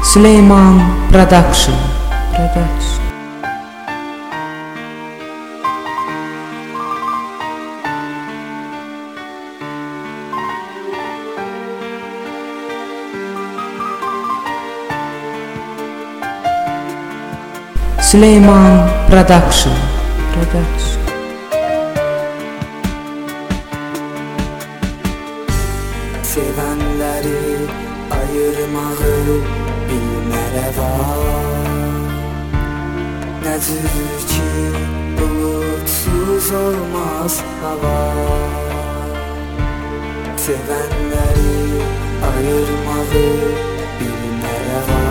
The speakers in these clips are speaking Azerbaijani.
Süleyman Production. Süleyman Production. Sevenleri ayırmağı bilmərəva. Nədir ki bulutsuz olmaz hava. Sevenleri ayırmağı bilmərəva.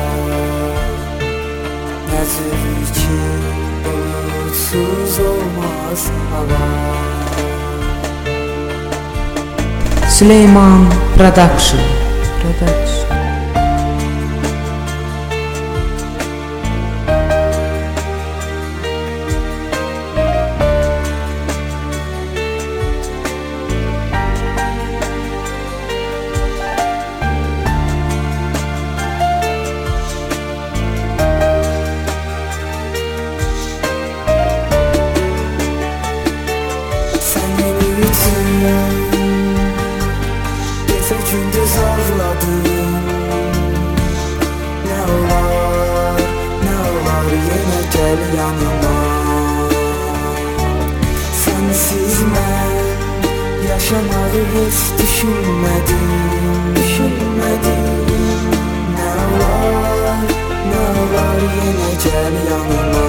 Nədir ki bulutsuz olmaz hava. Süleyman Production. Gündüz ağladım. Ne olar, ne olar yine gel yanıma. Sensiz ben yaşamağı hiç düşünmedim. Ne olar, ne olar yine gel yanıma.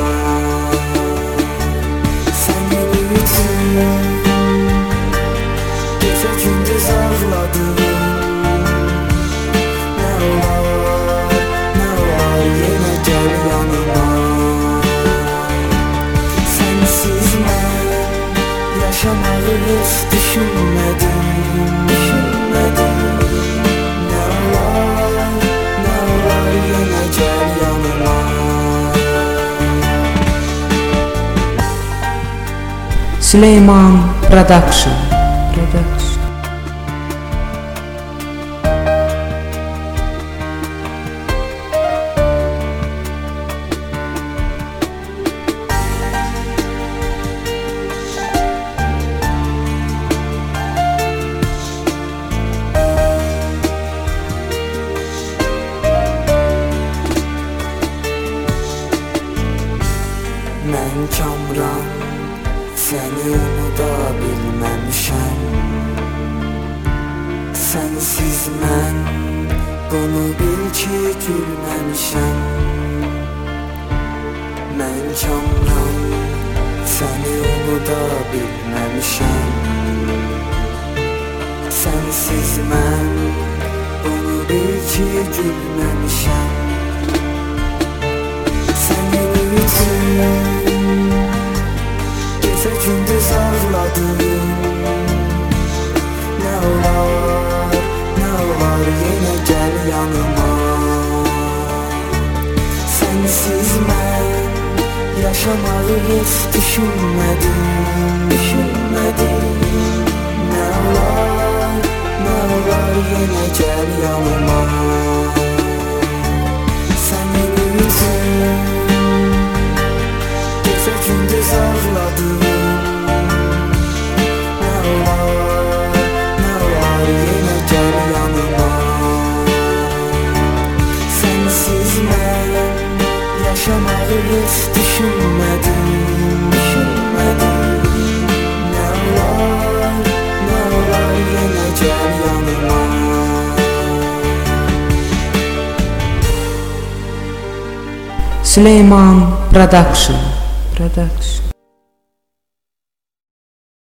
Senin için gece gündüz ağladım. Yaşamağı hiç düşünmedim. Ne olar yine gel yanıma. Süleyman Production. Mən kamran, səni unuda bilməmişəm. Sənsiz mən bunu bil ki gülməmişəm. Mən kamran, səni unuda bilməmişəm. Sənsiz mən bunu bil ki gülməmişəm. Sənin üçün gecə gündüz ağladım. Ne olar yine gel yanıma. Sensiz ben yaşamağı hiç düşünmedim. Ne olar yine gel yanıma. Senin için gece gündüz ağladım. Ne olar yine gel yanıma. Sensiz ben yaşamağı hiç düşünmedim. Ne olar yine gel yanıma. Süleyman Production.